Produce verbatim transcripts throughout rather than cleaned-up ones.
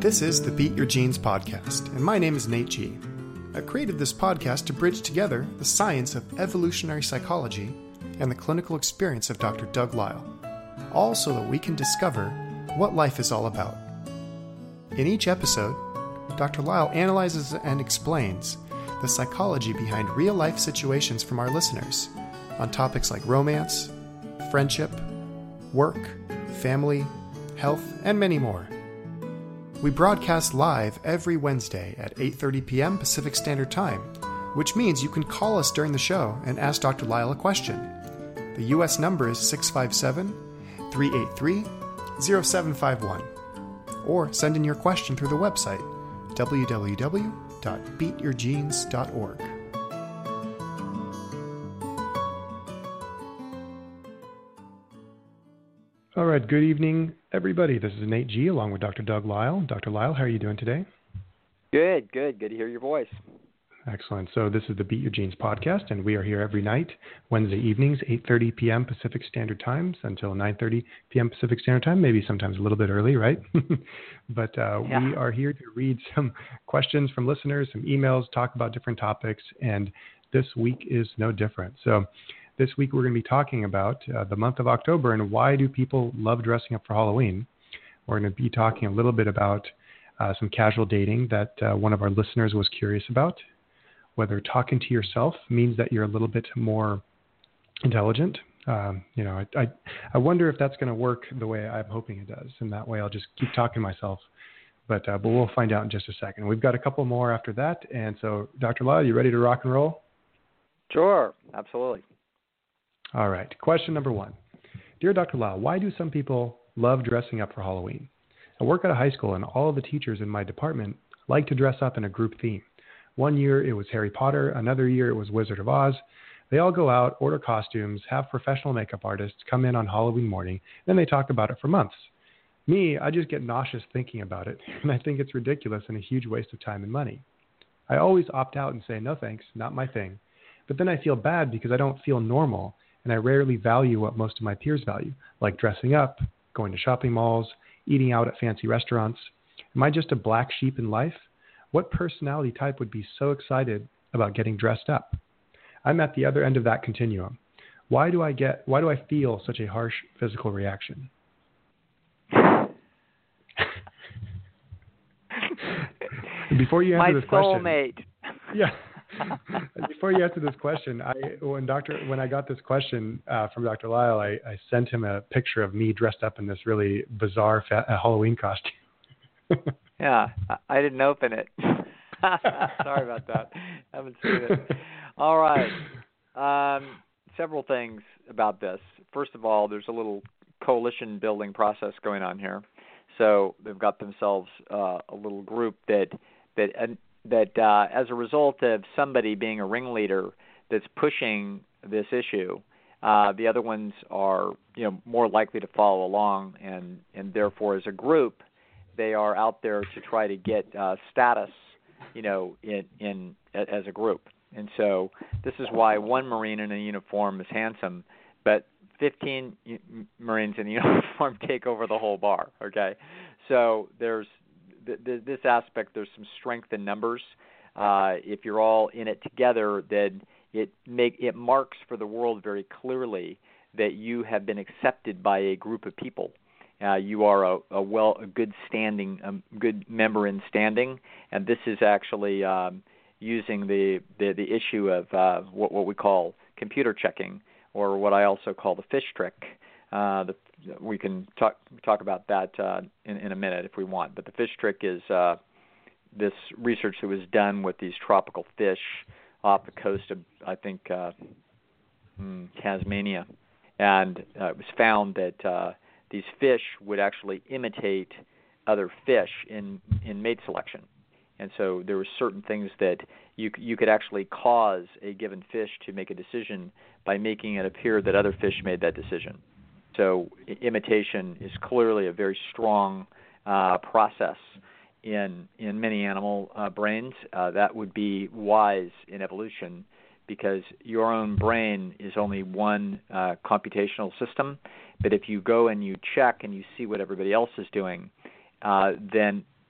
This is the Beat Your Genes podcast, and my name is Nate G. I created this podcast to bridge together the science of evolutionary psychology and the clinical experience of Doctor Doug Lisle, all so that we can discover what life is all about. In each episode, Doctor Lisle analyzes and explains the psychology behind real-life situations from our listeners on topics like romance, friendship, work, family, health, and many more. We broadcast live every Wednesday at eight thirty p.m. Pacific Standard Time, which means you can call us during the show and ask Doctor Lisle a question. The U S number is six five seven, three eight three, zero seven five one. Or send in your question through the website, w w w dot beat your genes dot org. All right, good evening, everybody. This is Nate G. along with Doctor Doug Lisle. Doctor Lisle, how are you doing today? Good, good. Good to hear your voice. Excellent. So this is the Beat Your Genes podcast, and we are here every night, Wednesday evenings, eight thirty p.m. Pacific Standard Time until nine thirty p.m. Pacific Standard Time, maybe sometimes a little bit early, right? but uh, yeah. we are here to read some questions from listeners, some emails, talk about different topics, and this week is no different. So this week we're going to be talking about uh, the month of October and why do people love dressing up for Halloween. We're going to be talking a little bit about uh, some casual dating that uh, one of our listeners was curious about, whether talking to yourself means that you're a little bit more intelligent. Um, you know, I, I I wonder if that's going to work the way I'm hoping it does, and that way I'll just keep talking to myself. But uh, but we'll find out in just a second. We've got a couple more after that, and so Doctor Lisle, you ready to rock and roll? Sure, absolutely. All right. Question number one. Dear Doctor Lisle, why do some people love dressing up for Halloween? I work at a high school, and all of the teachers in my department like to dress up in a group theme. One year it was Harry Potter, another year it was Wizard of Oz. They all go out, order costumes, have professional makeup artists come in on Halloween morning, then they talk about it for months. Me, I just get nauseous thinking about it, and I think it's ridiculous and a huge waste of time and money. I always opt out and say, no thanks, not my thing. But then I feel bad because I don't feel normal, and I rarely value what most of my peers value, like dressing up, going to shopping malls, eating out at fancy restaurants. Am I just a black sheep in life? What personality type would be so excited about getting dressed up? I'm at the other end of that continuum. Why do I get? Why do I feel such a harsh physical reaction? Before you answer My this question, soulmate. Yeah. Before you answer this question, I when Doctor when I got this question uh, from Doctor Lisle, I, I sent him a picture of me dressed up in this really bizarre fa- uh, Halloween costume. Yeah, I didn't open it. Sorry about that. I haven't seen it. All right. Um, several things about this. First of all, there's a little coalition building process going on here. So they've got themselves uh, a little group that that uh, that uh, as a result of somebody being a ringleader that's pushing this issue, uh, the other ones are you know more likely to follow along, and and therefore as a group, they are out there to try to get uh, status, you know, in, in as a group. And so this is why one Marine in a uniform is handsome, but fifteen Marines in a uniform take over the whole bar, okay? So there's th- th- this aspect, there's some strength in numbers. Uh, if you're all in it together, then it make it marks for the world very clearly that you have been accepted by a group of people. Uh, you are a, a well, a good standing, a good member in standing, and this is actually um, using the, the, the issue of uh, what, what we call computer checking, or what I also call the fish trick. Uh, the, we can talk talk about that uh, in, in a minute if we want. But the fish trick is uh, this research that was done with these tropical fish off the coast of, I think, uh, Tasmania, and uh, it was found that uh, these fish would actually imitate other fish in, in mate selection. And so there were certain things that you you could actually cause a given fish to make a decision by making it appear that other fish made that decision. So imitation is clearly a very strong uh, process in in many animal uh, brains. Uh, that would be wise in evolution, because your own brain is only one uh, computational system. But if you go and you check and you see what everybody else is doing, uh, then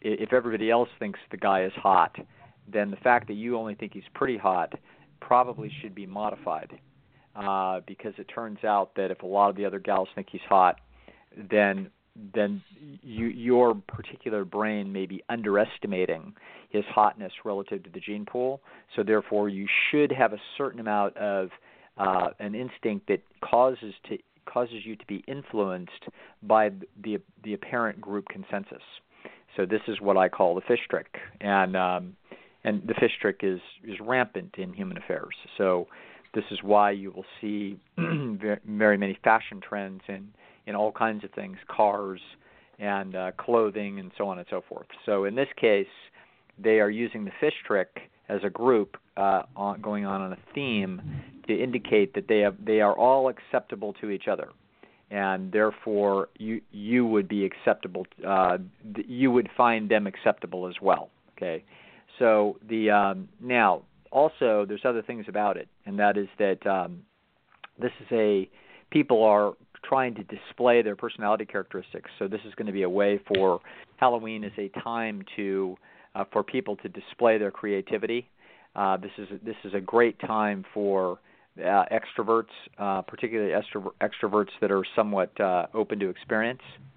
if everybody else thinks the guy is hot, then the fact that you only think he's pretty hot probably should be modified, uh, because it turns out that if a lot of the other gals think he's hot, then then you, your particular brain may be underestimating his hotness relative to the gene pool. So therefore, you should have a certain amount of uh, an instinct that causes to causes you to be influenced by the the apparent group consensus. So this is what I call the fish trick, and um, and the fish trick is is rampant in human affairs. So this is why you will see very many fashion trends in in all kinds of things, cars and uh, clothing and so on and so forth. So in this case, they are using the fish trick as a group uh, on, going on on a theme to indicate that they have they are all acceptable to each other, and therefore you you would be acceptable. Uh, you would find them acceptable as well. Okay, so the um, now also there's other things about it, and that is that um, this is a people are trying to display their personality characteristics. So this is going to be a way for Halloween is a time to uh, for people to display their creativity. Uh, this is this is a great time for uh, extroverts, uh, particularly extro- extroverts that are somewhat uh, open to experience.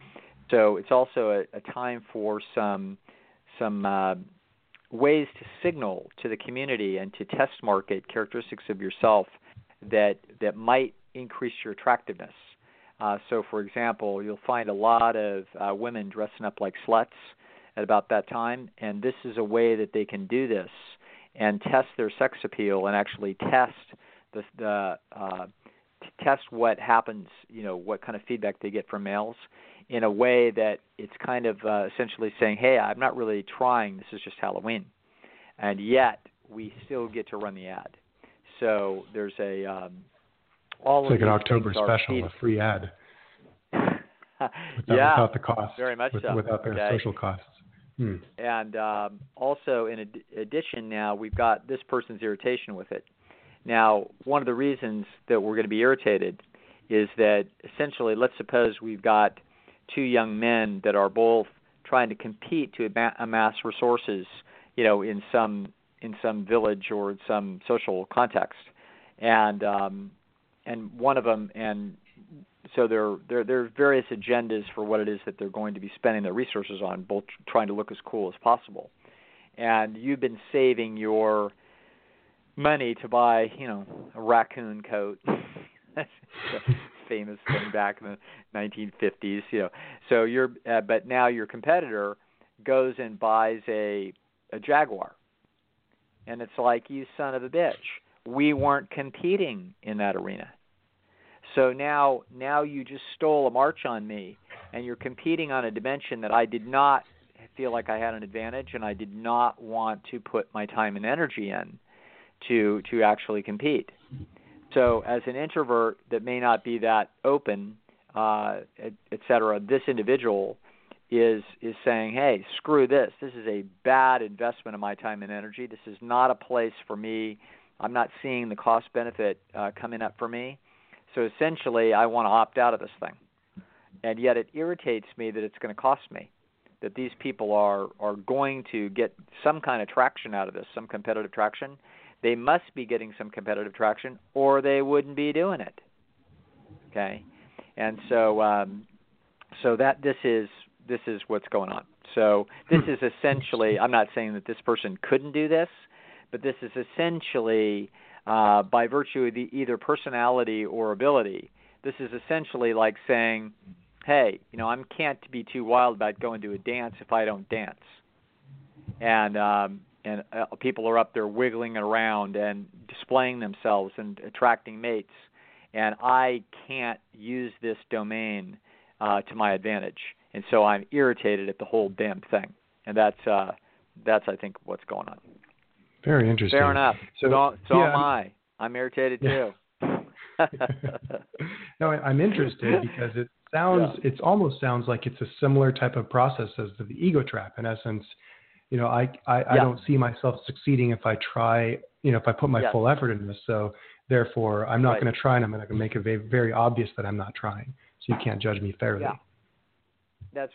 So it's also a, a time for some some uh, ways to signal to the community and to test market characteristics of yourself that that might increase your attractiveness. Uh, so, for example, you'll find a lot of uh, women dressing up like sluts at about that time, and this is a way that they can do this and test their sex appeal and actually test the, the uh, test what happens, you know, what kind of feedback they get from males in a way that it's kind of uh, essentially saying, hey, I'm not really trying, this is just Halloween. And yet, we still get to run the ad. So there's a... Um, All it's like an October special, a free ad. without, yeah, without the cost. Very much with, so. Without their okay. social costs. Hmm. And um, also, in ad- addition, now we've got this person's irritation with it. Now, one of the reasons that we're going to be irritated is that essentially, let's suppose we've got two young men that are both trying to compete to amass resources, you know, in some in some village or in some social context, and um, and one of them, and so there, there there are various agendas for what it is that they're going to be spending their resources on, both trying to look as cool as possible. And you've been saving your money to buy, you know, a raccoon coat. That's a famous thing back in the nineteen fifties, you know. So you're, uh, but now your competitor goes and buys a a Jaguar, and it's like, you son of a bitch, we weren't competing in that arena. So now, now you just stole a march on me, and you're competing on a dimension that I did not feel like I had an advantage, and I did not want to put my time and energy in to to actually compete. So as an introvert that may not be that open, uh, et, et cetera, this individual is is saying, hey, screw this. This is a bad investment of my time and energy. This is not a place for me. I'm not seeing the cost-benefit uh, coming up for me. So essentially, I want to opt out of this thing. And yet it irritates me that it's going to cost me, that these people are, are going to get some kind of traction out of this, some competitive traction. They must be getting some competitive traction, or they wouldn't be doing it. Okay? And so um, so that this is this is what's going on. So this is essentially, I'm not saying that this person couldn't do this, but this is essentially, uh, by virtue of the, either personality or ability, this is essentially like saying, hey, you know, I can't be too wild about going to a dance if I don't dance. And um, and uh, people are up there wiggling around and displaying themselves and attracting mates, and I can't use this domain uh, to my advantage. And so I'm irritated at the whole damn thing. And that's, uh, that's I think, what's going on. Very interesting. Fair enough. So, so, so yeah, am I. I'm irritated yeah. too. No, I'm interested because it sounds, yeah. it almost sounds like it's a similar type of process as the ego trap. In essence, you know, I, I, yeah. I don't see myself succeeding if I try, you know, if I put my yeah. full effort in this. So therefore, I'm not right. going to try, and I'm going to make it very, very obvious that I'm not trying. So you can't judge me fairly. Yeah. That's right.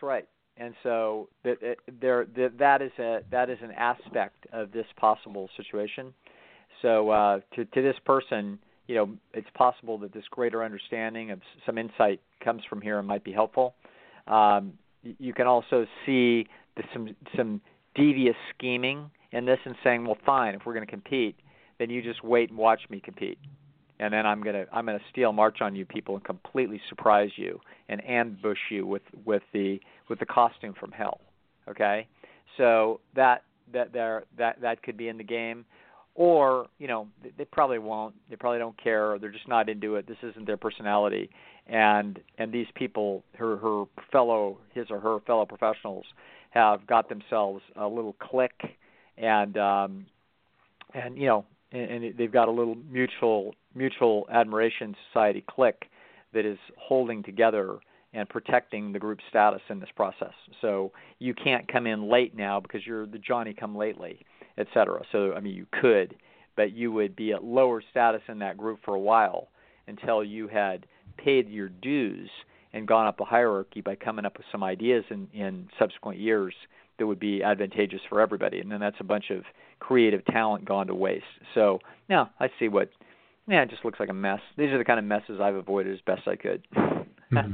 and so that there that, that is a that is an aspect of this possible situation. So uh, to to this person, you know, it's possible that this greater understanding of some insight comes from here and might be helpful. Um, you can also see the, some some devious scheming in this and saying, well, fine, if we're going to compete, then you just wait and watch me compete. And then I'm gonna I'm gonna steal march on you people and completely surprise you and ambush you with, with the with the costume from hell. Okay, so that that there that that could be in the game, or you know they, they probably won't. They probably don't care. Or they're just not into it. This isn't their personality. And and these people, her her fellow his or her fellow professionals, have got themselves a little clique, and um, and you know and, and they've got a little mutual. mutual admiration society clique that is holding together and protecting the group status in this process. So you can't come in late now because you're the Johnny come lately, et cetera. So, I mean, you could, but you would be at lower status in that group for a while until you had paid your dues and gone up a hierarchy by coming up with some ideas in, in subsequent years that would be advantageous for everybody. And then that's a bunch of creative talent gone to waste. So now I see what Yeah, it just looks like a mess. These are the kind of messes I've avoided as best I could. mm-hmm.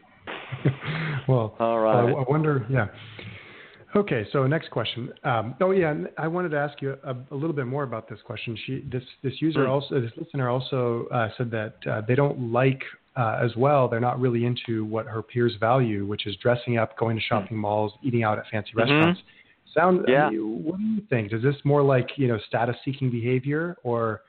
Well, all right. Uh, I wonder, yeah. Okay, so next question. Um, oh, yeah, I wanted to ask you a, a little bit more about this question. She, this, this user mm. also, this listener also uh, said that uh, they don't like uh, as well. They're not really into what her peers value, which is dressing up, going to shopping mm. malls, eating out at fancy mm-hmm. restaurants. Sound? Yeah. I mean, what do you think? Is this more like you know status-seeking behavior, or?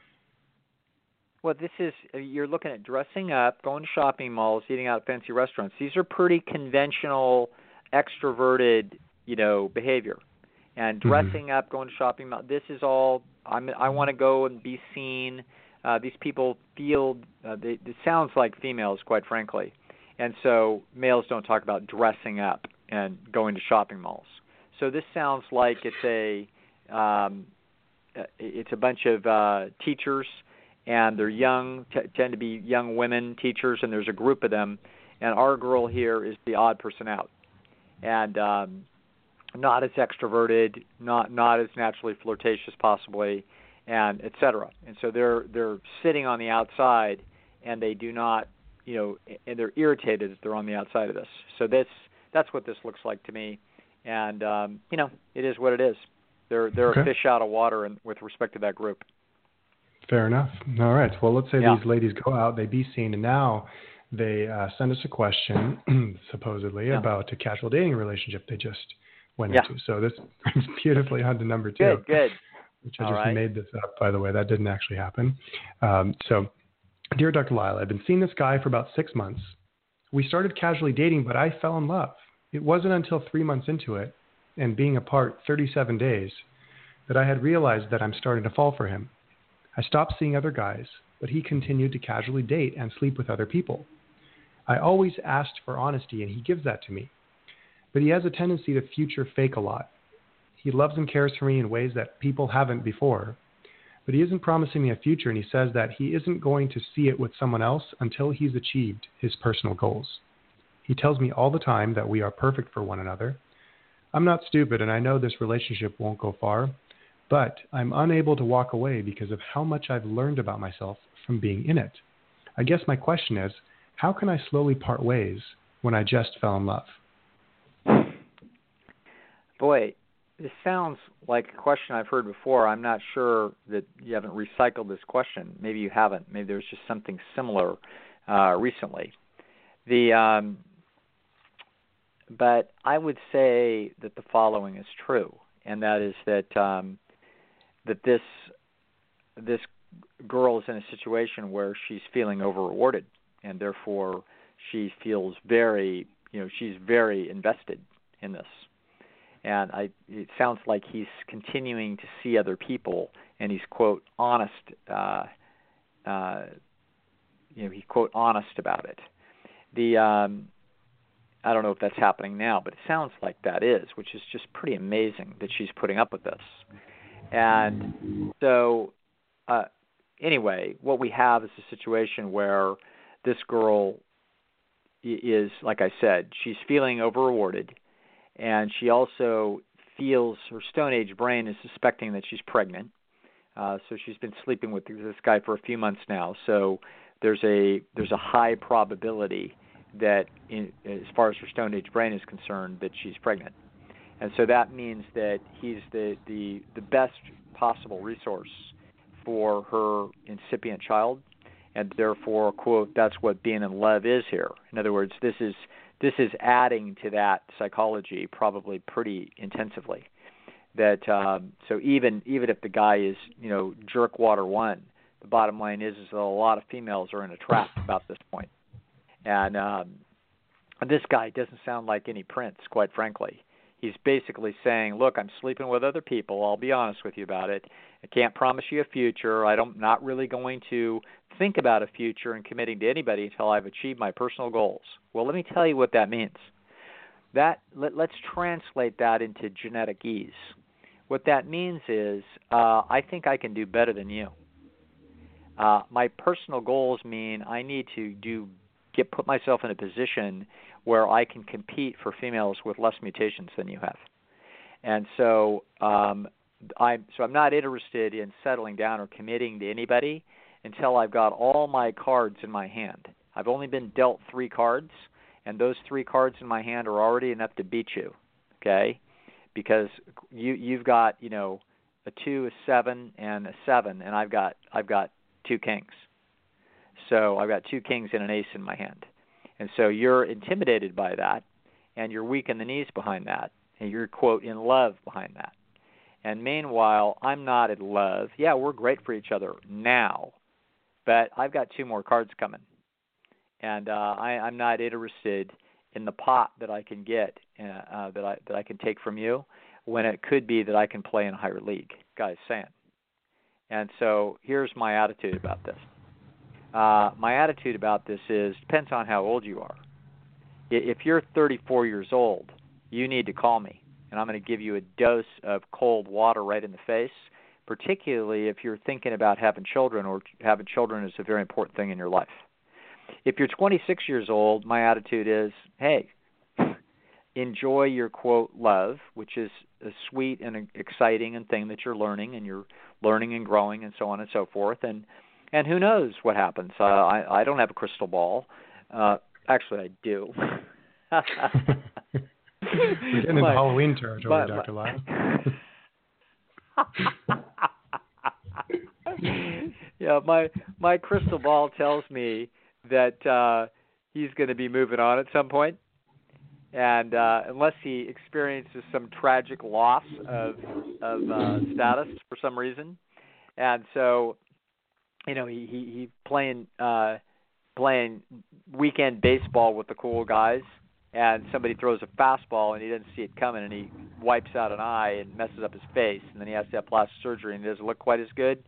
Well, this is, you're looking at dressing up, going to shopping malls, eating out at fancy restaurants. These are pretty conventional, extroverted, you know, behavior. And dressing mm-hmm. up, going to shopping malls, this is all, I'm, I want to go and be seen. Uh, these people feel, uh, they, it sounds like females, quite frankly. And so males don't talk about dressing up and going to shopping malls. So this sounds like it's a, um, it's a bunch of uh, teachers, and they're young, t- tend to be young women teachers, and there's a group of them. And our girl here is the odd person out, and um, not as extroverted, not not as naturally flirtatious, possibly, and et cetera. And so they're they're sitting on the outside, and they do not, you know, and they're irritated that they're on the outside of this. So this that's what this looks like to me, and um, you know, it is what it is. They're they're okay. a fish out of water, in, with respect to that group. Fair enough. All right. Well, let's say yeah. these ladies go out, they be seen, and now they uh, send us a question, supposedly, yeah. about a casual dating relationship they just went yeah. into. So this brings beautifully on to number two. Good, good. Which I All just right. made this up, by the way. That didn't actually happen. Um, so, dear Doctor Lyle, I've been seeing this guy for about six months. We started casually dating, but I fell in love. It wasn't until three months into it, and being apart thirty-seven days, that I had realized that I'm starting to fall for him. I stopped seeing other guys, but he continued to casually date and sleep with other people. I always asked for honesty, and he gives that to me. But he has a tendency to future fake a lot. He loves and cares for me in ways that people haven't before. But he isn't promising me a future, and he says that he isn't going to see it with someone else until he's achieved his personal goals. He tells me all the time that we are perfect for one another. I'm not stupid, and I know this relationship won't go far. But I'm unable to walk away because of how much I've learned about myself from being in it. I guess my question is, how can I slowly part ways when I just fell in love? Boy, this sounds like a question I've heard before. I'm not sure that you haven't recycled this question. Maybe you haven't. Maybe there's just something similar uh, recently. The um, but I would say that the following is true, and that is that um, that this this girl is in a situation where she's feeling over-rewarded, and therefore she feels very, you know, she's very invested in this. And I, it sounds like he's continuing to see other people, and he's, quote, honest, uh, uh, you know, he's, quote, honest about it. The um, I don't know if that's happening now, but it sounds like that is, which is just pretty amazing that she's putting up with this. And so, uh, anyway, what we have is a situation where this girl is, like I said, she's feeling over-rewarded, and she also feels her Stone Age brain is suspecting that she's pregnant. Uh, so she's been sleeping with this guy for a few months now. So there's a there's a high probability that, in, as far as her Stone Age brain is concerned, that she's pregnant. And so that means that he's the, the, the best possible resource for her incipient child, and therefore, quote, that's what being in love is here. In other words, this is this is adding to that psychology probably pretty intensively. That um, so even even if the guy is, you know, jerkwater one, the bottom line is is that a lot of females are in a trap about this point. And um, this guy doesn't sound like any prince, quite frankly. He's basically saying, look, I'm sleeping with other people. I'll be honest with you about it. I can't promise you a future. I don't, not really going to think about a future and committing to anybody until I've achieved my personal goals. Well, let me tell you what that means. That let, let's translate that into genetic ease. What that means is uh, I think I can do better than you. Uh, my personal goals mean I need to do get put myself in a position where I can compete for females with less mutations than you have. And so um, I'm so I'm not interested in settling down or committing to anybody until I've got all my cards in my hand. I've only been dealt three cards, and those three cards in my hand are already enough to beat you, okay? Because you you've got, you know, a two, a seven, and a seven, and I've got I've got two kings. So I've got two kings and an ace in my hand. And so you're intimidated by that, and you're weak in the knees behind that, and you're, quote, in love behind that. And meanwhile, I'm not in love. Yeah, we're great for each other now, but I've got two more cards coming. And uh, I, I'm not interested in the pot that I can get, uh, uh, that I that I can take from you, when it could be that I can play in a higher league, guy's saying. And so here's my attitude about this. Uh, my attitude about this is, depends on how old you are. If you're thirty-four years old, you need to call me, and I'm going to give you a dose of cold water right in the face, particularly if you're thinking about having children, or having children is a very important thing in your life. If you're twenty-six years old, my attitude is, hey, enjoy your, quote, love, which is a sweet and exciting and thing that you're learning, and you're learning and growing and so on and so forth, and And who knows what happens? Uh, I, I don't have a crystal ball. Uh, actually, I do. We're getting into Halloween territory, but, Doctor Lyle. yeah, my my crystal ball tells me that uh, he's going to be moving on at some point, and uh, unless he experiences some tragic loss of of uh, status for some reason, and so. You know, he he, he playing uh, playing weekend baseball with the cool guys, and somebody throws a fastball and he doesn't see it coming, and he wipes out an eye and messes up his face, and then he has to have plastic surgery and it doesn't look quite as good.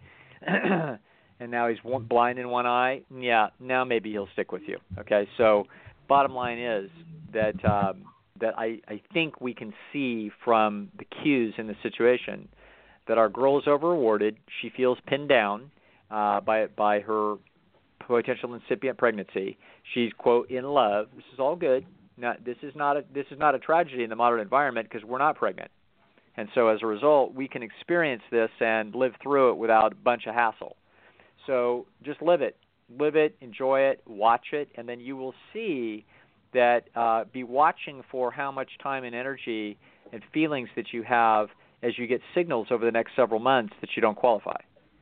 And now he's one, blind in one eye. Yeah, now maybe he'll stick with you. Okay, so bottom line is that um, that I, I think we can see from the cues in the situation that our girl is over rewarded. She feels pinned down. Uh, by by her potential incipient pregnancy. She's, quote, in love. This is all good. Not, this is not a this is not a tragedy in the modern environment because we're not pregnant, and so as a result, we can experience this and live through it without a bunch of hassle. So just live it, live it, enjoy it, watch it, and then you will see that. Uh, be watching for how much time and energy and feelings that you have as you get signals over the next several months that you don't qualify.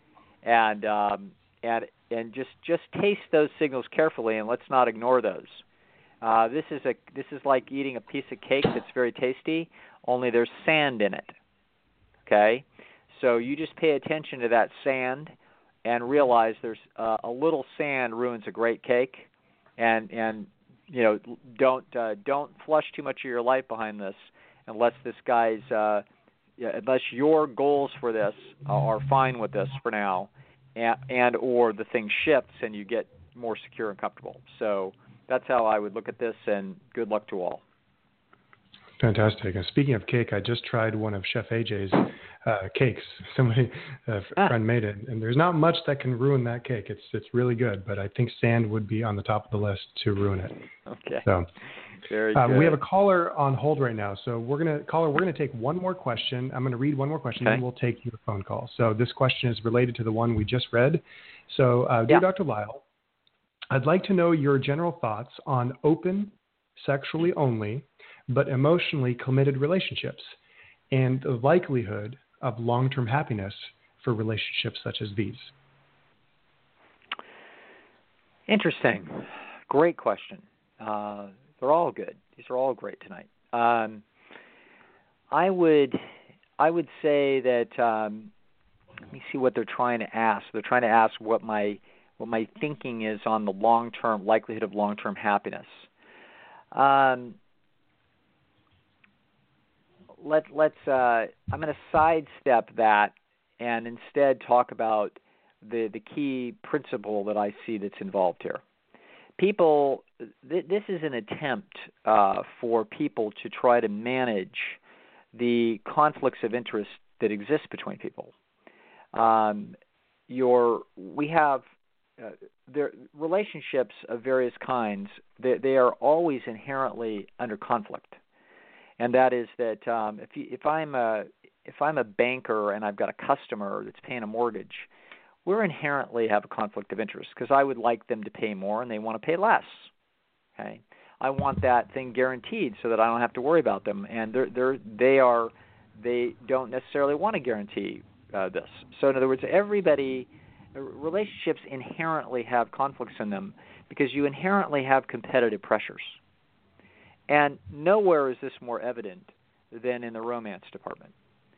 And um, and and just, just taste those signals carefully, and let's not ignore those. Uh, this is a this is like eating a piece of cake that's very tasty, only there's sand in it. Okay, so you just pay attention to that sand, and realize there's uh, a little sand ruins a great cake, and and you know don't uh, don't flush too much of your life behind this, unless this guy's. Uh, Yeah, unless your goals for this are fine with this for now, and, and or the thing shifts and you get more secure and comfortable. So that's how I would look at this, and good luck to all. Fantastic. And speaking of cake, I just tried one of Chef A J's uh, cakes. Somebody, a ah. friend made it, and there's not much that can ruin that cake. It's it's really good, but I think sand would be on the top of the list to ruin it. Okay. So Very um, good. We have a caller on hold right now, so we're gonna caller. We're gonna take one more question. I'm gonna read one more question, okay. and we'll take your phone call. So this question is related to the one we just read. So, uh, dear yeah. Doctor Lisle, I'd like to know your general thoughts on open, sexually only, but emotionally committed relationships, and the likelihood of long-term happiness for relationships such as these. Interesting. Great question. Uh, they're all good. These are all great tonight. Um, I would, I would say that. Um, let me see what they're trying to ask. They're trying to ask what my, what my thinking is on the long-term likelihood of long-term happiness. Um, let let's. Uh, I'm going to sidestep that and instead talk about the the key principle that I see that's involved here. People, th- this is an attempt uh, for people to try to manage the conflicts of interest that exist between people. Um, your, we have uh, there, relationships of various kinds. They, they are always inherently under conflict, and that is that um, if you, if I'm a if I'm a banker and I've got a customer that's paying a mortgage, we're inherently have a conflict of interest because I would like them to pay more and they want to pay less. Okay, I want that thing guaranteed so that I don't have to worry about them, and they're they're they are they don't necessarily want to guarantee uh, this. So in other words, everybody relationships inherently have conflicts in them because you inherently have competitive pressures, and nowhere is this more evident than in the romance department.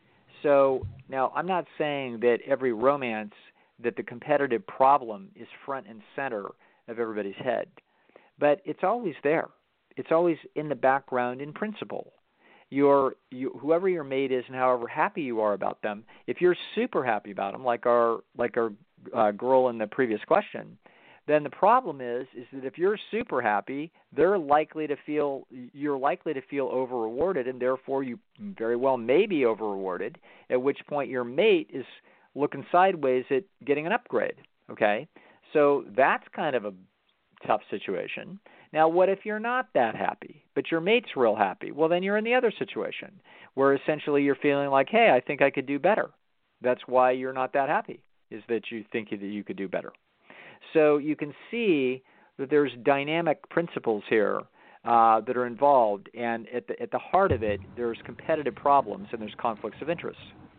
So now I'm not saying that every romance that the competitive problem is front and center of everybody's head. But it's always there. It's always in the background in principle. Your, you, whoever your mate is and however happy you are about them, if you're super happy about them, like our like our uh, girl in the previous question, then the problem is is that if you're super happy, they're likely to feel you're likely to feel over rewarded, and therefore you very well may be over rewarded. At which point your mate is looking sideways at getting an upgrade, okay? So that's kind of a tough situation. Now, what if you're not that happy, but your mate's real happy? Well, then you're in the other situation where essentially you're feeling like, hey, I think I could do better. That's why you're not that happy, is that you think that you could do better. So you can see that there's dynamic principles here uh, that are involved, and at the, at the heart of it, there's competitive problems and there's conflicts of interest.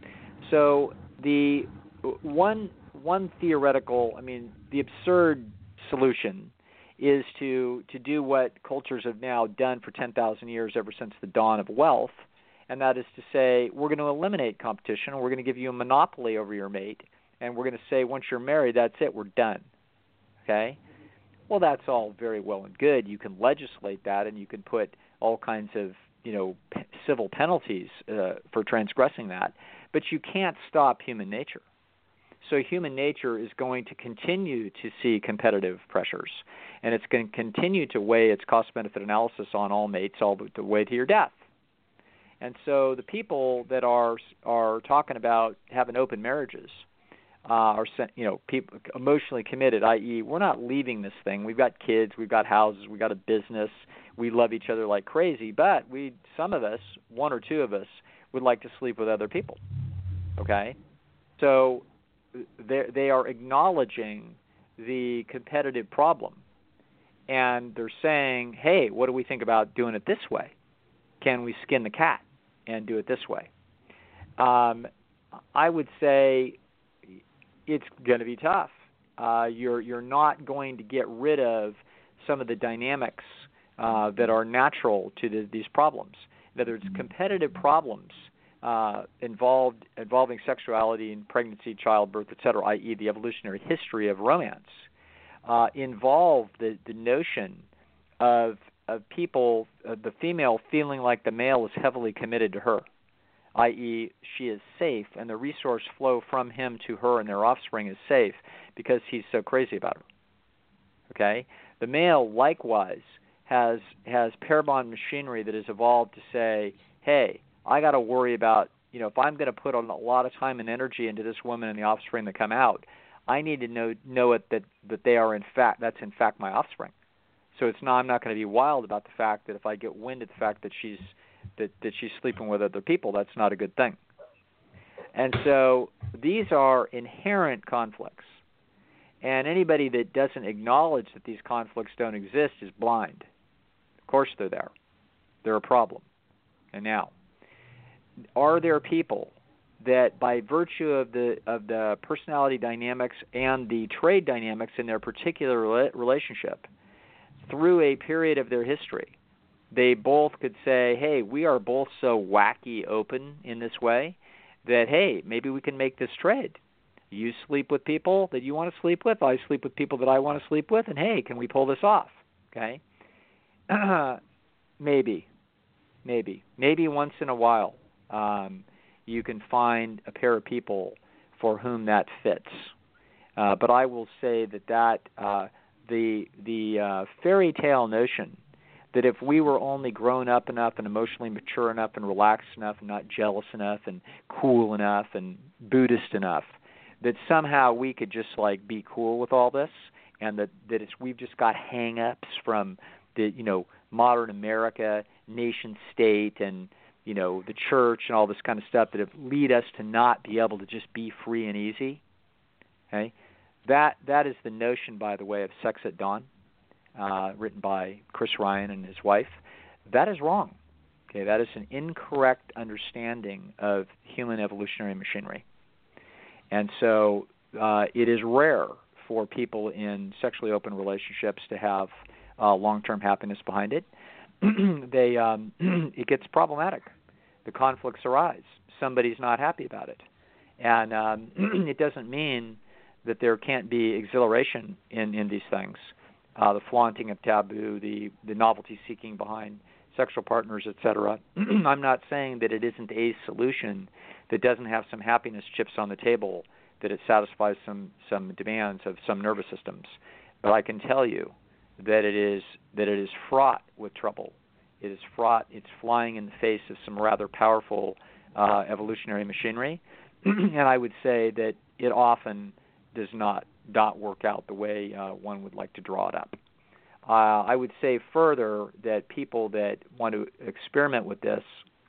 So the one one theoretical, I mean, the absurd solution is to to do what cultures have now done for ten thousand years ever since the dawn of wealth, and that is to say we're going to eliminate competition and we're going to give you a monopoly over your mate, and we're going to say once you're married, that's it, we're done. Okay? Well, that's all very well and good. You can legislate that and you can put all kinds of, you know, p- civil penalties uh, for transgressing that. But you can't stop human nature. So human nature is going to continue to see competitive pressures, and it's going to continue to weigh its cost-benefit analysis on all mates all the way to your death. And so the people that are are talking about having open marriages uh, are, you know, people emotionally committed, that is, we're not leaving this thing. We've got kids, we've got houses, we've got a business. We love each other like crazy, but we, some of us, one or two of us, would like to sleep with other people. Okay, so they are acknowledging the competitive problem, and they're saying, hey, what do we think about doing it this way? Can we skin the cat and do it this way? Um, I would say it's going to be tough. Uh, you're you're not going to get rid of some of the dynamics uh, that are natural to the, these problems. In other words, competitive problems Uh, involved involving sexuality and pregnancy, childbirth, et cetera, that is the evolutionary history of romance, uh, involve the, the notion of of people, uh, the female feeling like the male is heavily committed to her, that is she is safe and the resource flow from him to her and their offspring is safe because he's so crazy about her. Okay? The male likewise has has pair bond machinery that has evolved to say, hey, I got to worry about, you know, if I'm going to put a lot of time and energy into this woman and the offspring that come out, I need to know know it that, that they are in fact, that's in fact my offspring. So it's not, I'm not going to be wild about the fact that if I get wind of the fact that she's that, that she's sleeping with other people, that's not a good thing. And so these are inherent conflicts. And anybody that doesn't acknowledge that these conflicts don't exist is blind. Of course they're there. They're a problem. And now, are there people that by virtue of the of the personality dynamics and the trade dynamics in their particular relationship, through a period of their history, they both could say, hey, we are both so wacky open in this way that, hey, maybe we can make this trade. You sleep with people that you want to sleep with, I sleep with people that I want to sleep with, and hey, can we pull this off? Okay? maybe. Maybe. Maybe once in a while um, you can find a pair of people for whom that fits. Uh, but I will say that, that uh, the, the uh, fairy tale notion that if we were only grown up enough and emotionally mature enough and relaxed enough and not jealous enough and cool enough and Buddhist enough, that somehow we could just like be cool with all this, and that, that it's we've just got hang-ups from the, you know, modern America, nation state, and, you know, the church and all this kind of stuff that have lead us to not be able to just be free and easy. Okay? That that is the notion, by the way, of Sex at Dawn, uh, written by Chris Ryan and his wife. That is wrong. Okay, that is an incorrect understanding of human evolutionary machinery. And so uh, it is rare for people in sexually open relationships to have uh, long-term happiness behind it. they um, it gets problematic. The conflicts arise. Somebody's not happy about it. And um, it doesn't mean that there can't be exhilaration in, in these things. Uh, the flaunting of taboo, the, the novelty seeking behind sexual partners, et cetera. I'm not saying that it isn't a solution that doesn't have some happiness chips on the table, that it satisfies some, some demands of some nervous systems. But I can tell you that it is that it is fraught with trouble. It is fraught. It's flying in the face of some rather powerful uh, evolutionary machinery. And I would say that it often does not not work out the way uh, one would like to draw it up. Uh, I would say further that people that want to experiment with this,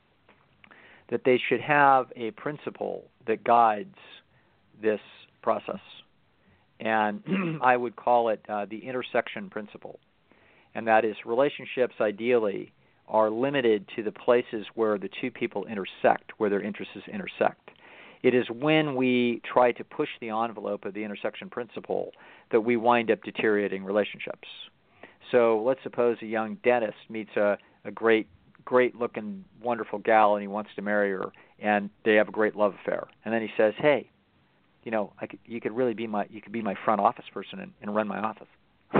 that they should have a principle that guides this process. And I would call it uh, the intersection principle. And that is, relationships ideally are limited to the places where the two people intersect, where their interests intersect. It is when we try to push the envelope of the intersection principle that we wind up deteriorating relationships. So let's suppose a young dentist meets a, a great, great-looking, wonderful gal, and he wants to marry her, and they have a great love affair. And then he says, "Hey, you know, I could, you could really be my, you could be my front office person and, and run my office."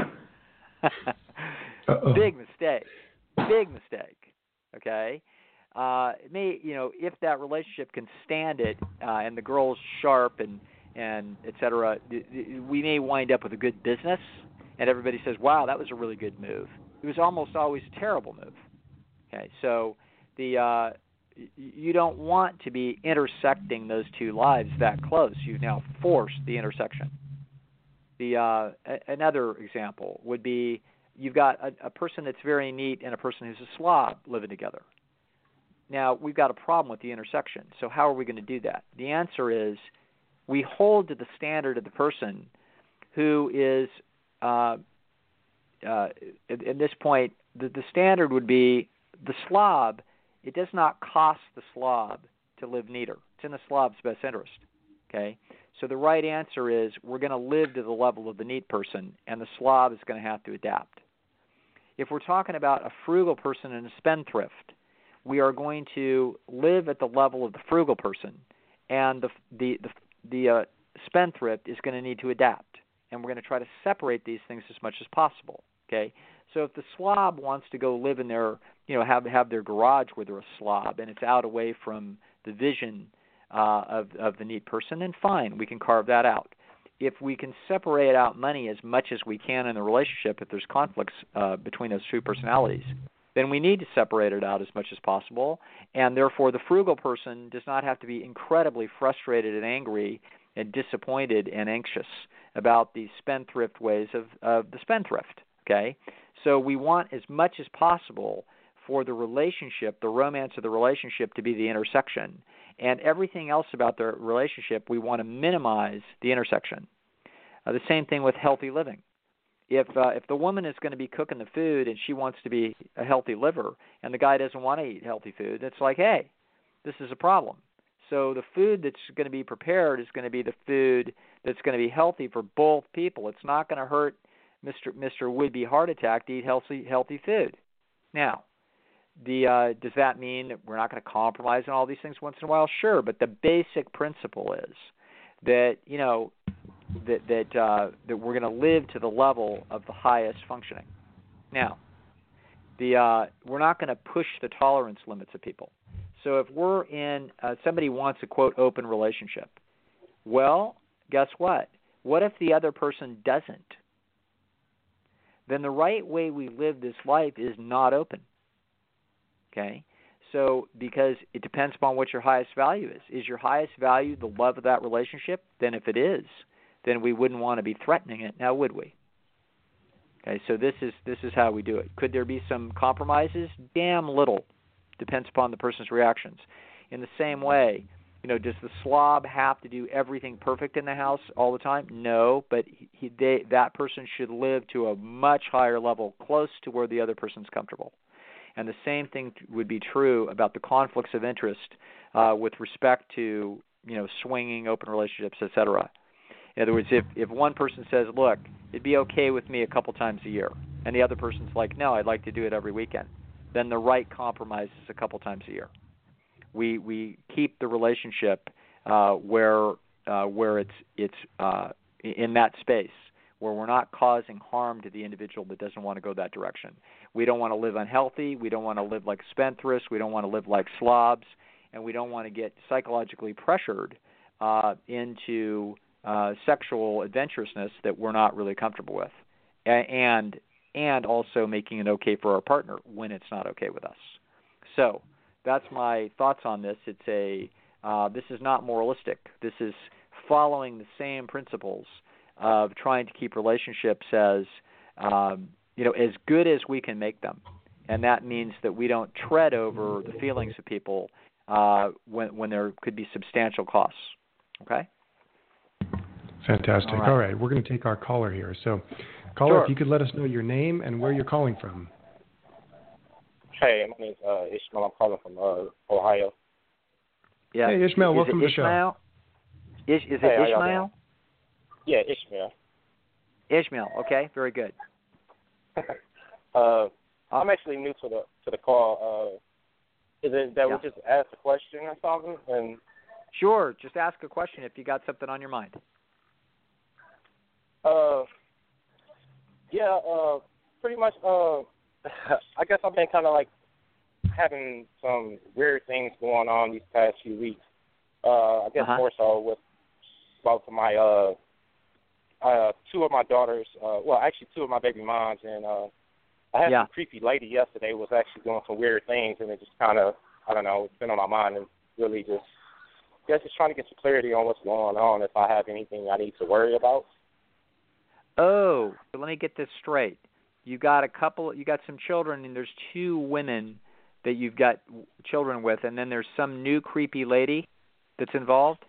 Big mistake. Big mistake. Okay. Uh, it may, you know, if that relationship can stand it, uh, and the girl's sharp and and et cetera, we may wind up with a good business, and everybody says, "Wow, that was a really good move." It was almost always a terrible move. Okay, so the uh, you don't want to be intersecting those two lives that close. You've now forced the intersection. The uh, a- another example would be you've got a, a person that's very neat and a person who's a slob living together. Now, we've got a problem with the intersection. So how are we going to do that? The answer is we hold to the standard of the person who is, uh, uh, at, at this point, the, the standard would be the slob. It does not cost the slob to live neater. It's in the slob's best interest. Okay? So the right answer is we're going to live to the level of the neat person, and the slob is going to have to adapt. If we're talking about a frugal person and a spendthrift, we are going to live at the level of the frugal person, and the the the, the uh, spendthrift is going to need to adapt, and we're going to try to separate these things as much as possible. Okay, so if the slob wants to go live in their, you know, have have their garage where they're a slob, and it's out away from the vision uh, of of the neat person, then fine, we can carve that out. If we can separate out money as much as we can in the relationship, if there's conflicts uh, between those two personalities, then we need to separate it out as much as possible, and therefore the frugal person does not have to be incredibly frustrated and angry and disappointed and anxious about the spendthrift ways of, of the spendthrift, okay? So we want as much as possible for the relationship, the romance of the relationship, to be the intersection. And everything else about the relationship, we want to minimize the intersection. Uh, the same thing with healthy living. If uh, if the woman is going to be cooking the food and she wants to be a healthy liver and the guy doesn't want to eat healthy food, it's like, hey, this is a problem. So the food that's going to be prepared is going to be the food that's going to be healthy for both people. It's not going to hurt Mister Mister would-be heart attack to eat healthy healthy food. Now, the uh, does that mean that we're not going to compromise on all these things once in a while? Sure, but the basic principle is that, you know, that that uh, that we're going to live to the level of the highest functioning. Now, the uh, we're not going to push the tolerance limits of people. So if we're in uh, somebody wants a quote open relationship, well, guess what? What if the other person doesn't? Then the right way we live this life is not open. Okay? So because it depends upon what your highest value is. Is your highest value the love of that relationship? Then if it is, then we wouldn't want to be threatening it, now would we? Okay, so this is this is how we do it. Could there be some compromises? Damn little. Depends upon the person's reactions. In the same way, you know, does the slob have to do everything perfect in the house all the time? No, but he, they, that person should live to a much higher level, close to where the other person's comfortable. And the same thing would be true about the conflicts of interest uh, with respect to, you know, swinging, open relationships, et cetera. In other words, if, if one person says, look, it'd be okay with me a couple times a year, and the other person's like, no, I'd like to do it every weekend, then the right compromise is a couple times a year. We we keep the relationship uh, where uh, where it's it's uh, in that space where we're not causing harm to the individual that doesn't want to go that direction. We don't want to live unhealthy. We don't want to live like spendthrifts. We don't want to live like slobs, and we don't want to get psychologically pressured uh, into uh, sexual adventurousness that we're not really comfortable with, and and also making it okay for our partner when it's not okay with us. So that's my thoughts on this. It's a uh, this is not moralistic. This is following the same principles of trying to keep relationships as um, you know as good as we can make them, and that means that we don't tread over the feelings of people uh, when when there could be substantial costs. Okay. Fantastic. All right, All right. We're going to take our caller here. So, caller, sure. if you could let us know your name and where you're calling from. Hey, my name's uh, Ishmael. I'm calling from uh, Ohio. Yeah. Hey, Ishmael, is welcome it to the show. Is, is hey, it Ishmael? Yeah, Ishmael. Ishmael. Okay, very good. uh, I'm actually new to the to the call. Uh, is it that yeah. we just ask a question or something? And sure, just ask a question if you got something on your mind. Uh, yeah, uh, pretty much. Uh, I guess I've been kind of like having some weird things going on these past few weeks. Uh, I guess uh-huh. more so with both of my uh, uh, two of my daughters. Uh, well, actually, two of my baby moms, and uh, I had yeah. some creepy lady yesterday was actually doing some weird things, and it just kind of, I don't know, it's been on my mind and really just, I guess, just trying to get some clarity on what's going on. If I have anything I need to worry about. Oh, so let me get this straight. You got a couple, you got some children, and there's two women that you've got children with, and then there's some new creepy lady that's involved?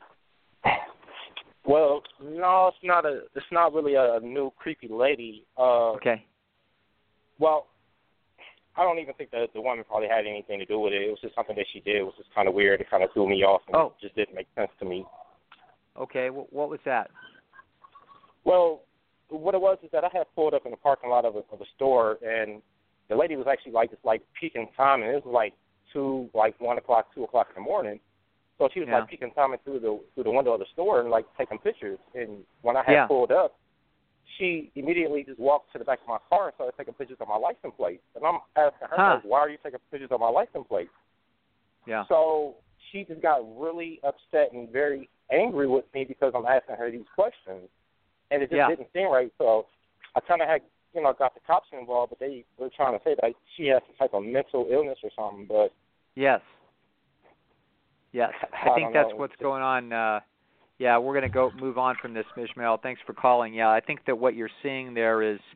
Well, no, it's not a, it's not really a new creepy lady. Uh, okay. Well, I don't even think that the woman probably had anything to do with it. It was just something that she did. It was just kind of weird. It kind of threw me off, and oh. it just didn't make sense to me. Okay, well, what was that? Well, what it was is that I had pulled up in the parking lot of a, of a store, and the lady was actually like just like peeking time, and it was like two, like one o'clock, two o'clock in the morning. So she was yeah. like peeking time through the through the window of the store and like taking pictures. And when I had yeah. pulled up, she immediately just walked to the back of my car and started taking pictures of my license plate. And I'm asking her, huh. like, why are you taking pictures of my license plate? Yeah. So she just got really upset and very angry with me because I'm asking her these questions. And it just yeah. didn't seem right. So I kind of had, you know, got the cops involved, but they were trying to say that she has some type of mental illness or something. But yes, yes, I, I think that's know. what's going on. Uh, yeah, we're going to go move on from this, Ishmael. Thanks for calling. Yeah, I think that what you're seeing there is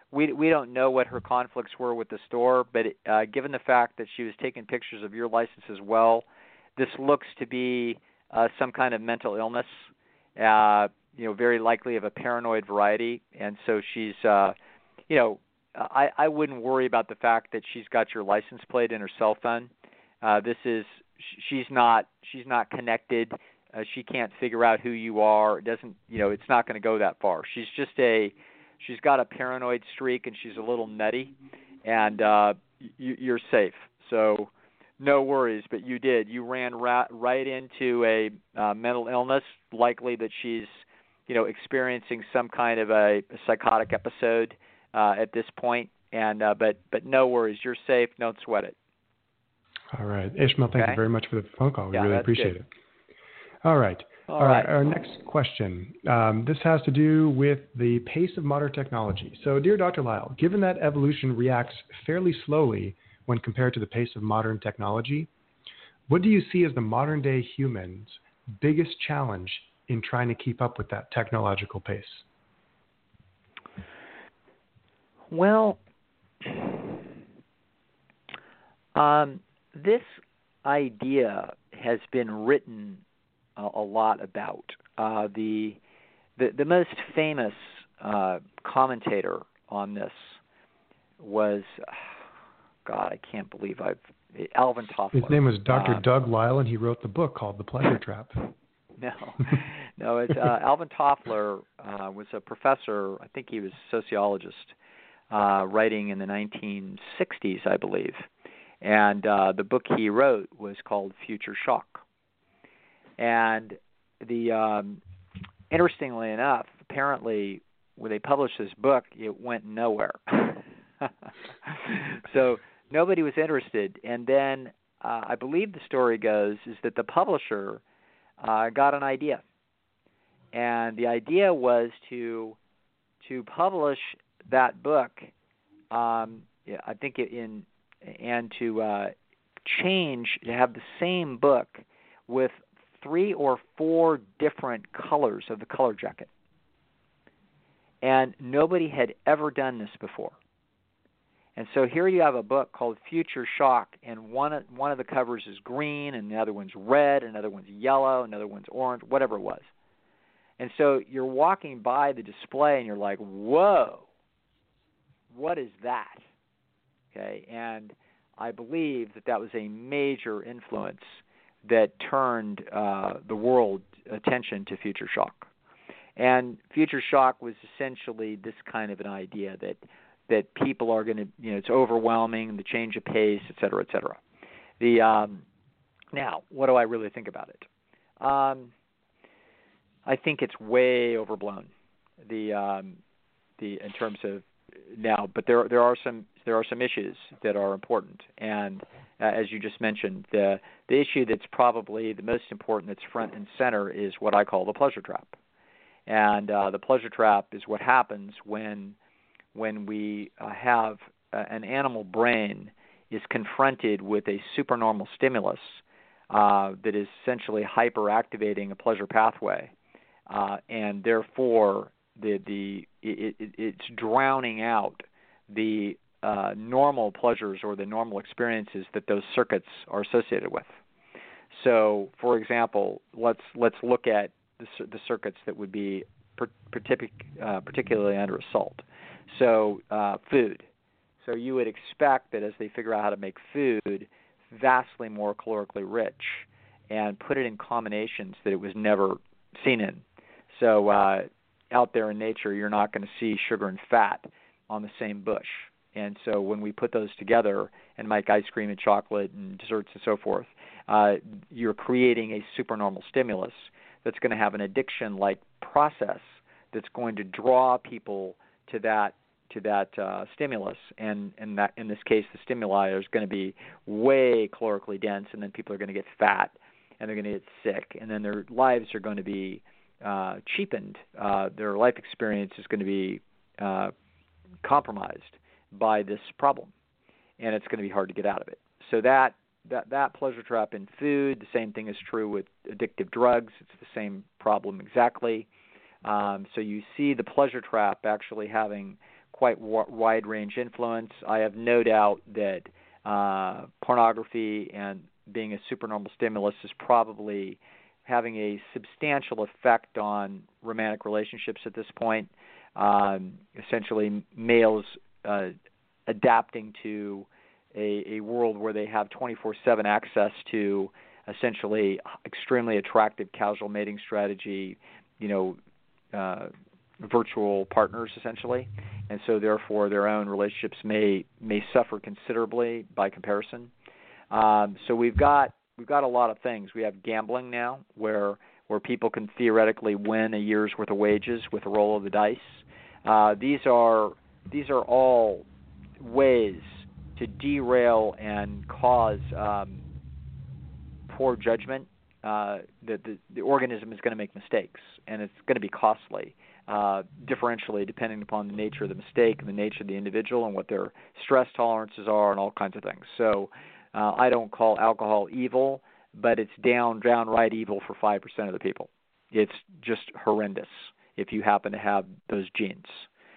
we we don't know what her conflicts were with the store, but uh, given the fact that she was taking pictures of your license as well, this looks to be uh, some kind of mental illness, uh, you know, very likely of a paranoid variety. And so she's, uh, you know, I, I wouldn't worry about the fact that she's got your license plate in her cell phone. Uh, this is she's not she's not connected. Uh, she can't figure out who you are. It doesn't, you know, it's not going to go that far. She's just a she's got a paranoid streak, and she's a little nutty, and uh, you, you're safe. So no worries. But you did. You ran ra- right into a uh, mental illness, likely that she's, you know, experiencing some kind of a, a psychotic episode uh, at this point. And uh, but but no worries. You're safe. Don't sweat it. All right, Ishmael. Thank Okay. you very much for the phone call. We Yeah, really that's appreciate good. it. All right. All All right. right. Our next question. Um, this has to do with the pace of modern technology. So, dear Doctor Lisle, given that evolution reacts fairly slowly when compared to the pace of modern technology, what do you see as the modern day human's biggest challenge in trying to keep up with that technological pace? Well, um, this idea has been written a, a lot about. Uh, the, the the most famous uh, commentator on this was, God, I can't believe I've Alvin Toffler. His name was Doctor Um, Doug Lisle, and he wrote the book called The Pleasure Trap. No, no. It's uh, Alvin Toffler uh, was a professor. I think he was a sociologist, uh, writing in the nineteen sixties, I believe. And uh, the book he wrote was called Future Shock. And the um, interestingly enough, apparently when they published this book, it went nowhere. So nobody was interested. And then uh, I believe the story goes is that the publisher uh, got an idea, and the idea was to to publish that book. Um, yeah, I think it in and to uh, change to have the same book with three or four different colors of the color jacket. And nobody had ever done this before. And so here you have a book called Future Shock, and one of, one of the covers is green, and the other one's red, another one's yellow, another one's orange, whatever it was. And so you're walking by the display, and you're like, whoa, what is that? Okay, and I believe that that was a major influence that turned uh, the world attention to Future Shock. And Future Shock was essentially this kind of an idea that that people are going to, you know, it's overwhelming, the change of pace, et cetera, et cetera. The, um, now, what do I really think about it? Um, I think it's way overblown. The um, the in terms of now, but there there are some there are some issues that are important, and uh, as you just mentioned, the the issue that's probably the most important, that's front and center, is what I call the pleasure trap. And uh, the pleasure trap is what happens when when we uh, have uh, an animal brain is confronted with a supernormal stimulus uh, that is essentially hyperactivating a pleasure pathway, uh, and therefore the the it, it, it's drowning out the uh, normal pleasures or the normal experiences that those circuits are associated with. So, for example, let's let's look at the, the circuits that would be per, partic, uh, particularly under assault. So, uh, food. So you would expect that as they figure out how to make food vastly more calorically rich and put it in combinations that it was never seen in. So uh, out there in nature, you're not going to see sugar and fat on the same bush. And so when we put those together and make ice cream and chocolate and desserts and so forth, uh, you're creating a supernormal stimulus that's going to have an addiction-like process that's going to draw people to that to that uh, stimulus, and, and that in this case, the stimuli is going to be way calorically dense, and then people are going to get fat, and they're going to get sick, and then their lives are going to be uh, cheapened. Uh, their life experience is going to be uh, compromised by this problem, and it's going to be hard to get out of it. So that that that pleasure trap in food, the same thing is true with addictive drugs. It's the same problem exactly. Um, so you see the pleasure trap actually having quite w- wide range influence. I have no doubt that uh, pornography and being a supernormal stimulus is probably having a substantial effect on romantic relationships at this point. Um, essentially, males uh, adapting to a, a world where they have twenty-four seven access to essentially extremely attractive casual mating strategy, you know, uh, virtual partners essentially, and so therefore their own relationships may may suffer considerably by comparison. Um, so we've got we've got a lot of things. We have gambling now, where where people can theoretically win a year's worth of wages with a roll of the dice. Uh, these are these are all ways to derail and cause um, poor judgment. Uh, the, the the organism is going to make mistakes, and it's going to be costly. Uh, differentially depending upon the nature of the mistake and the nature of the individual and what their stress tolerances are and all kinds of things. So uh, I don't call alcohol evil, but it's down downright evil for five percent of the people. It's just horrendous if you happen to have those genes.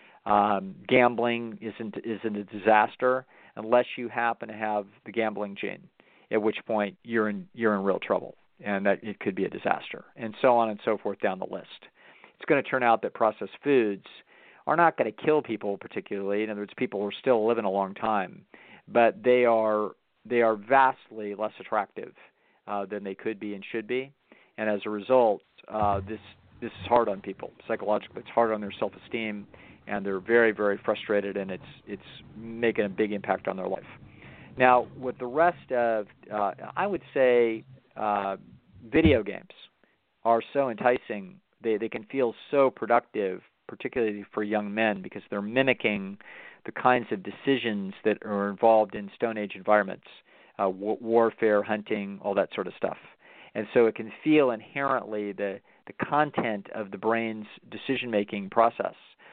Um, gambling isn't isn't a disaster unless you happen to have the gambling gene, at which point you're in you're in real trouble, and that it could be a disaster, and so on and so forth down the list. It's going to turn out that processed foods are not going to kill people particularly. In other words, people are still living a long time, but they are they are vastly less attractive uh, than they could be and should be, and as a result, uh, this this is hard on people psychologically. It's hard on their self-esteem, and they're very very frustrated, and it's it's making a big impact on their life. Now, with the rest of, uh, I would say, uh, video games are so enticing. They they can feel so productive, particularly for young men, because they're mimicking the kinds of decisions that are involved in Stone Age environments, uh, w- warfare, hunting, all that sort of stuff. And so it can feel inherently the, the content of the brain's decision-making process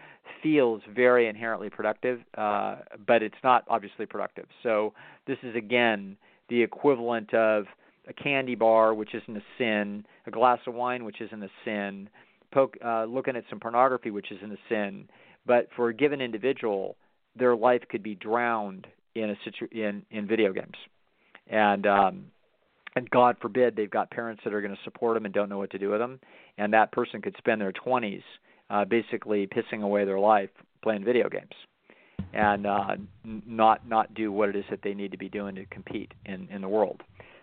feels very inherently productive, uh, but it's not obviously productive. So this is, again, the equivalent of a candy bar, which isn't a sin, a glass of wine, which isn't a sin, poke, uh, looking at some pornography, which isn't a sin. But for a given individual, their life could be drowned in a situ- in, in video games. And um, and God forbid they've got parents that are going to support them and don't know what to do with them. And that person could spend their twenties uh, basically pissing away their life playing video games and uh, not not do what it is that they need to be doing to compete in, in the world.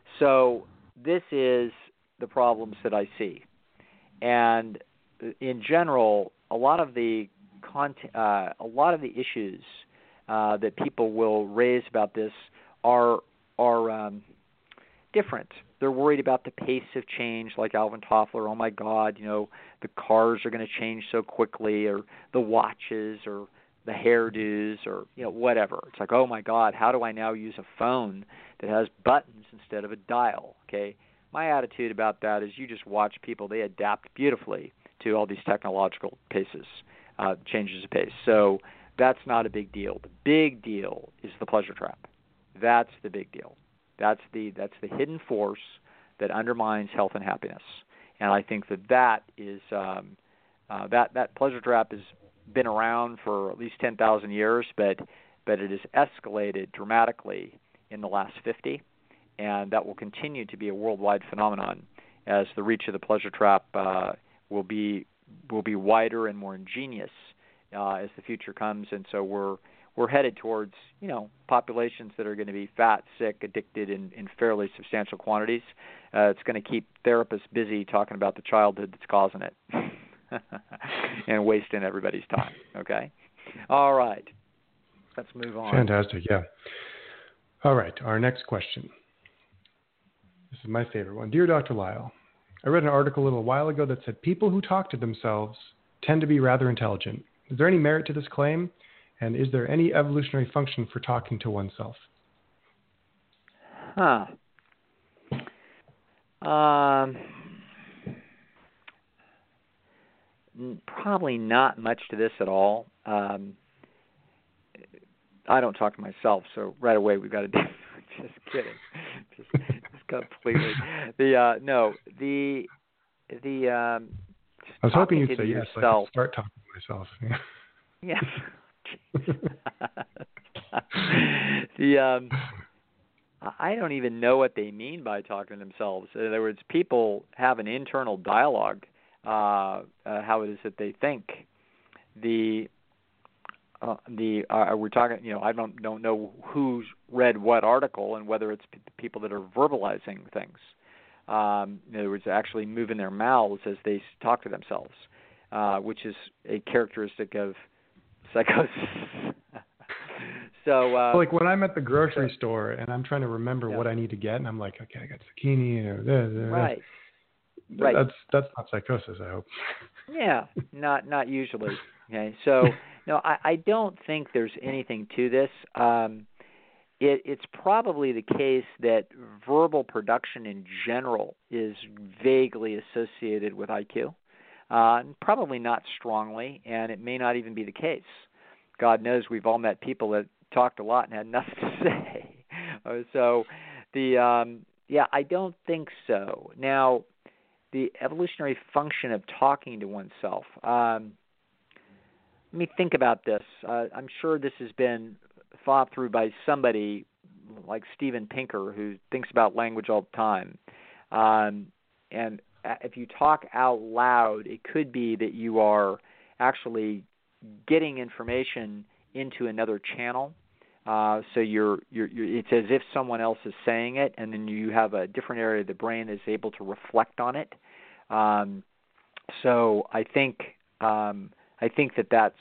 So this is the problems that I see, and in general, a lot of the content, uh, a lot of the issues uh, that people will raise about this are are um, different. They're worried about the pace of change, like Alvin Toffler. Oh my God, you know, the cars are going to change so quickly, or the watches, or the hairdos, or you know, whatever. It's like, oh my God, how do I now use a phone that has buttons instead of a dial? Okay, my attitude about that is you just watch people; they adapt beautifully to all these technological paces, uh, changes of pace. So that's not a big deal. The big deal is the pleasure trap. That's the big deal. That's the that's the hidden force that undermines health and happiness. And I think that that is um, uh, that that pleasure trap has been around for at least ten thousand years, but but it has escalated dramatically in the last fifty, and that will continue to be a worldwide phenomenon as the reach of the pleasure trap uh, will be will be wider and more ingenious uh, as the future comes. And so we're we're headed towards, you know, populations that are going to be fat, sick, addicted in, in fairly substantial quantities. Uh, it's going to keep therapists busy talking about the childhood that's causing it and wasting everybody's time. Okay? All right. Let's move on. Fantastic, yeah. All right, our next question. This is my favorite one. Dear Doctor Lisle, I read an article a little while ago that said people who talk to themselves tend to be rather intelligent. Is there any merit to this claim? And is there any evolutionary function for talking to oneself? Huh. Um, probably not much to this at all. Um, I don't talk to myself, so right away we've got to do. Just kidding. Just, just completely. The uh, no, the the. Um, I was hoping you'd say yes. Yourself. I could start talking to myself. Yeah. Yes. the um, I don't even know what they mean by talking to themselves. In other words, people have an internal dialogue, uh, uh, how it is that they think. The uh, the uh, we're talking, you know, I don't don't know who's read what article and whether it's p- people that are verbalizing things. Um, in other words, actually moving their mouths as they talk to themselves, uh, which is a characteristic of psychosis. So, uh, like when I'm at the grocery so, store and I'm trying to remember yeah. what I need to get, and I'm like, okay, I got zucchini or this, or right, this. right. That's that's not psychosis, I hope. Yeah, not not usually. Okay, so no, I, I don't think there's anything to this. Um, It, it's probably the case that verbal production in general is vaguely associated with I Q, uh, probably not strongly, and it may not even be the case. God knows we've all met people that talked a lot and had nothing to say. uh, so, the um, yeah, I don't think so. Now, the evolutionary function of talking to oneself. Um, let me think about this. Uh, I'm sure this has been thought through by somebody like Steven Pinker, who thinks about language all the time. Um, and if you talk out loud, it could be that you are actually getting information into another channel. Uh, so you're, you're, you're, it's as if someone else is saying it, and then you have a different area of the brain that's able to reflect on it. Um, so I think um, I think that that's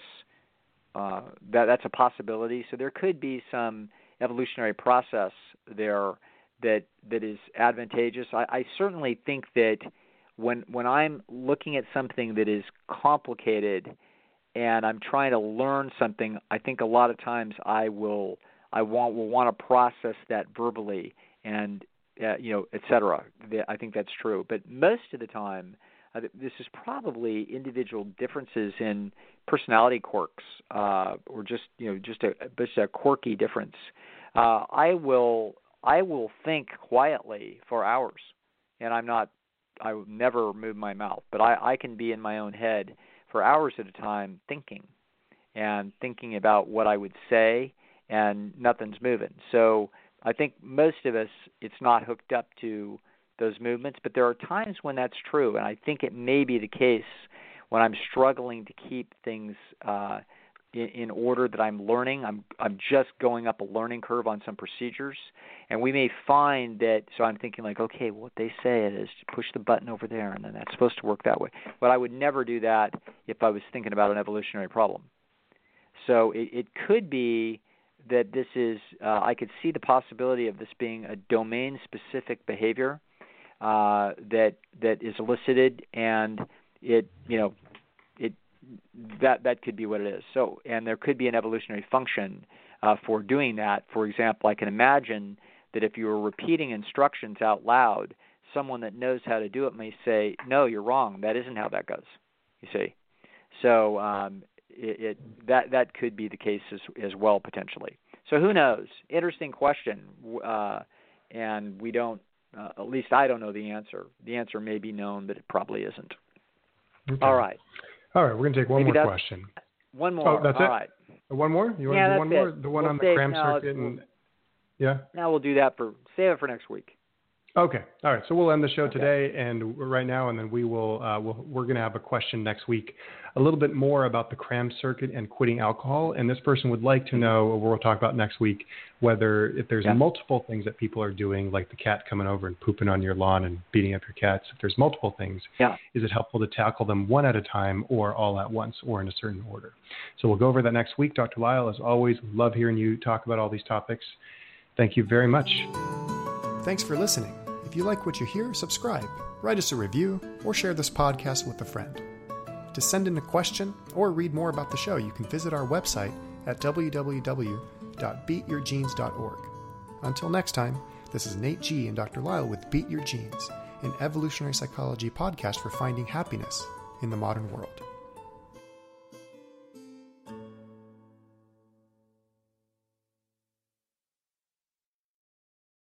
Uh, that that's a possibility. So there could be some evolutionary process there that that is advantageous. I, I certainly think that when when I'm looking at something that is complicated and I'm trying to learn something, I think a lot of times I will I want will want to process that verbally and uh, you know, et cetera. I think that's true. But most of the time, Uh, this is probably individual differences in personality quirks, uh, or just you know just a just a quirky difference. Uh, I will I will think quietly for hours, and I'm not I will never move my mouth, but I, I can be in my own head for hours at a time thinking, and thinking about what I would say, and nothing's moving. So I think most of us, it's not hooked up to those movements, but there are times when that's true, and I think it may be the case when I'm struggling to keep things uh, in, in order that I'm learning. I'm I'm just going up a learning curve on some procedures, and we may find that. So I'm thinking like, okay, what they say it is to push the button over there, and then that's supposed to work that way. But I would never do that if I was thinking about an evolutionary problem. So it, it could be that this is. Uh, I could see the possibility of this being a domain-specific behavior. Uh, that that is elicited, and it you know it that that could be what it is. So, and there could be an evolutionary function uh, for doing that. For example, I can imagine that if you were repeating instructions out loud, someone that knows how to do it may say, "No, you're wrong. That isn't how that goes." You see, so um, it, it that that could be the case as as well potentially. So who knows? Interesting question, uh, and we don't. Uh, at least I don't know the answer. The answer may be known, but it probably isn't. Okay. All right. All right, we're going to take one Maybe more question. One more. Oh, that's All it? right. One more? You want yeah, to do that's one it. more? The one we'll on the save, cram no, circuit? And, we'll, yeah? Now we'll do that for, save it for next week. Okay. All right. So we'll end the show okay. today and right now, and then we will, uh, we'll, we're going to have a question next week, a little bit more about the cram circuit and quitting alcohol. And this person would like to know, or we'll talk about next week, whether if there's yeah. multiple things that people are doing, like the cat coming over and pooping on your lawn and beating up your cats. If there's multiple things, yeah. is it helpful to tackle them one at a time or all at once or in a certain order? So we'll go over that next week. Doctor Lisle, as always, we love hearing you talk about all these topics. Thank you very much. Thanks for listening. If you like what you hear, subscribe, write us a review, or share this podcast with a friend. To send in a question or read more about the show, you can visit our website at w w w dot beat your genes dot org. Until next time, this is Nate G. and Doctor Lisle with Beat Your Genes, an evolutionary psychology podcast for finding happiness in the modern world.